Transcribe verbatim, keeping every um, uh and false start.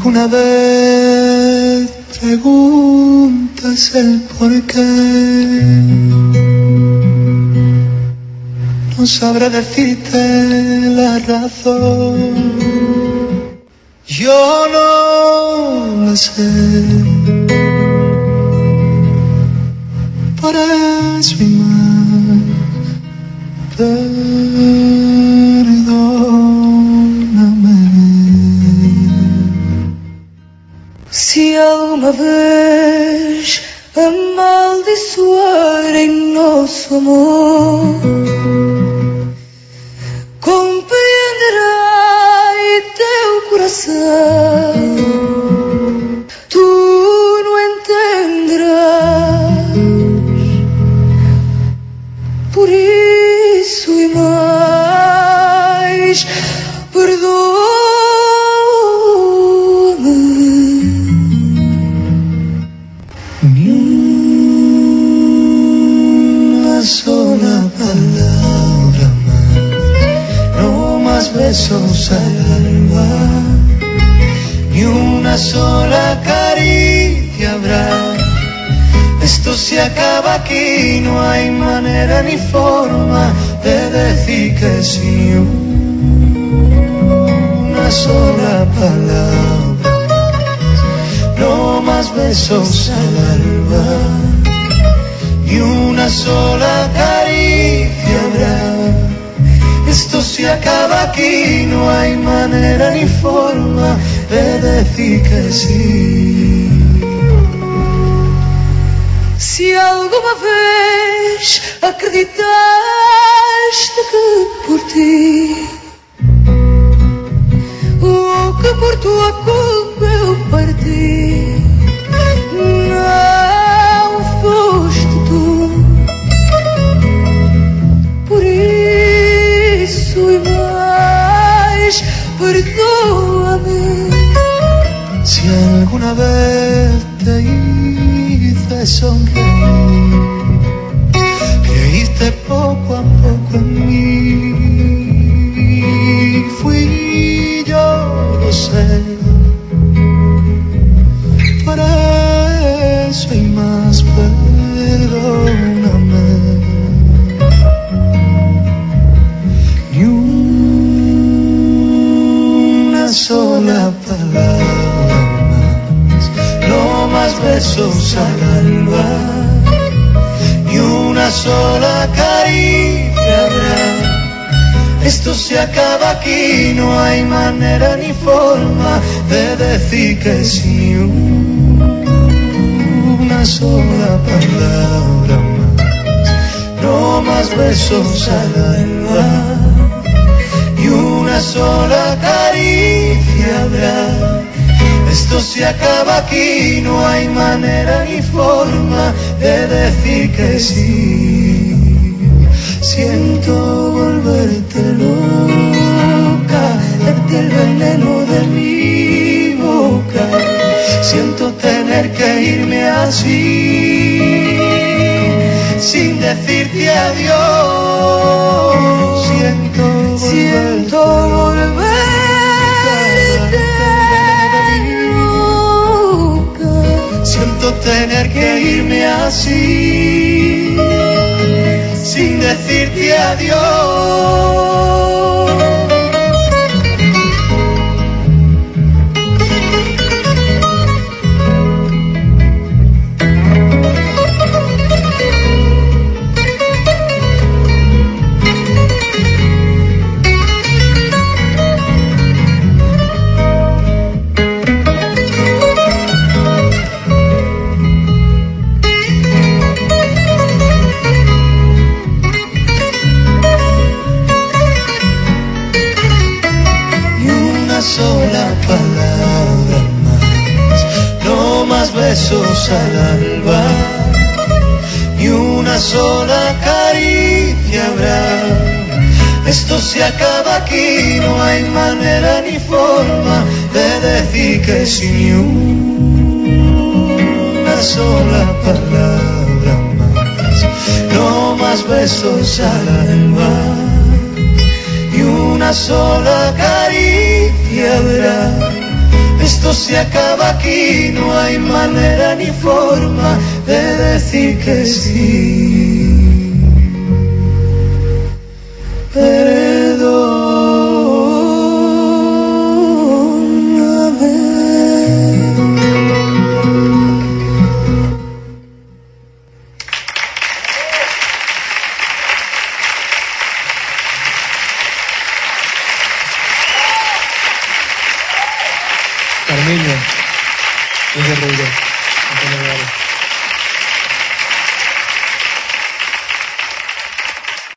alguna vez preguntas el por qué, no sabré decirte la razón. Yo no lo sé, por eso y más, perdóname. Se alguma vez amaldiçoarem nosso amor, compreenderá teu coração, tu não entenderás, por isso e mais, perdoa-me. Ni una sola palabra más, no más besos al alba, ni una sola caricia habrá. Esto se acaba aquí, no hay manera ni forma de decir que sí. Una sola palabra más, no más besos al alba, y una sola caricia habrá. Esto se acaba aquí, no hay manera ni forma de decir que sí. Se alguma vez acreditaste que por ti, ou que por tua culpa eu parti, não foste tu, por isso e mais, perdoa-me. Si alguna vez te hice sonreír, creíste poco a poco en mí, fui yo, lo sé, por eso y más, perdóname. Ni una sola palabra más, no más besos al alba, ni una sola caricia habrá. Esto se acaba aquí, no hay manera ni forma de decir que sí. Una sola palabra más, no más besos al alba, y una sola caricia habrá. Esto se acaba aquí, no hay manera ni forma de decir que sí. Siento volverte loca, darte el veneno de mi boca. Siento tener que irme así, sin decirte adiós. Siento volverte, Siento volverte loca. Siento tener que irme así, sin decirte adiós. Besos al alba, y una sola caricia habrá. Esto se acaba aquí, no hay manera ni forma de decir que sí. Una sola palabra más, no más besos al alba, y una sola caricia habrá. Esto se acaba aquí, no hay manera ni forma de decir que sí. Carmiño, desde Rodríguez.